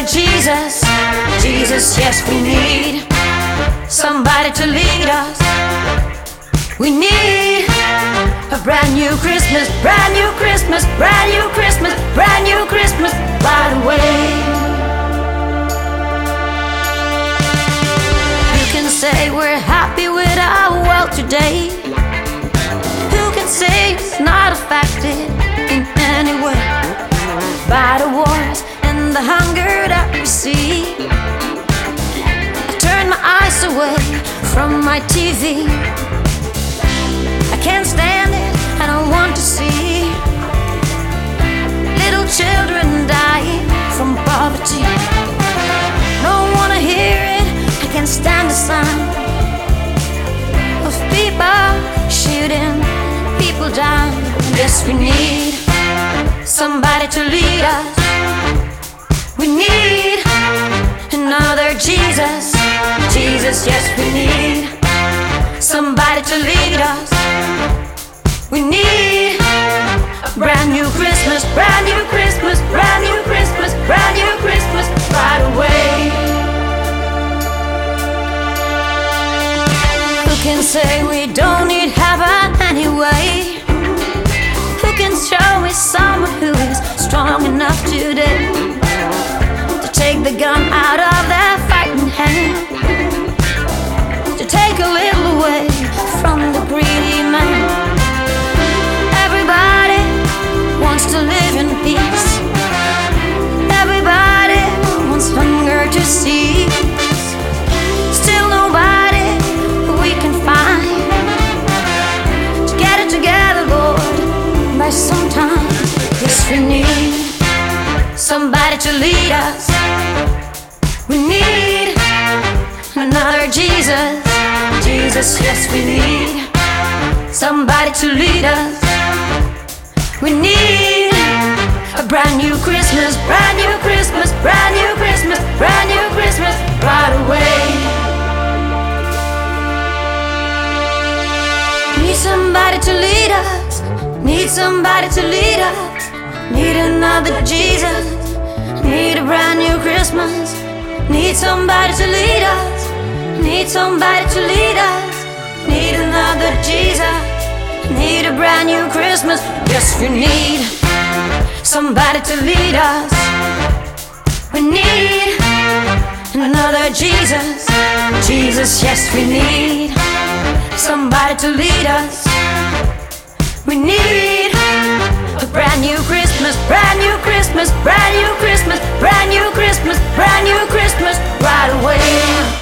another Jesus. Jesus, yes, we need somebody to lead us. We need a brand new Christmas, brand new Christmas, brand new Christmas, brand new Christmas right away. You can say we're happy with our world today. Who can say it's not affected in any way by the wars and the hunger that we see? I turn my eyes away from my TV. I can't stand it, I don't want to see little children dying from poverty. Don't wanna hear it, I can't stand the sound of people shooting people down. Yes, we need somebody to lead us. We need another Jesus. Jesus, yes, we need somebody to lead us. We need a brand new Christmas, brand new Christmas, brand new Christmas, brand new Christmas right away. Who can say we don't need heaven anyway? Who can show me someone who is strong enough today to take the gun out of their fighting hand, to take a little away from the greedy man? Everybody wants to live in peace. Everybody wants hunger to cease. Still nobody we can find to get it together, Lord, by sometime. Yes, we need somebody to lead us. We need another Jesus. Jesus, yes, we need somebody to lead us. We need a brand new Christmas, brand new Christmas, brand new Christmas, brand new Christmas right away. Need somebody to lead us. Need somebody to lead us. Need another Jesus. Need a brand new Christmas. Need somebody to lead us. Need somebody to lead us. Need another Jesus. Need a brand new Christmas. Yes, we need somebody to lead us. We need another Jesus. Jesus, yes, we need somebody to lead us. We need a brand new Christmas, brand new Christmas, brand new Christmas, brand new Christmas, brand new Christmas right away.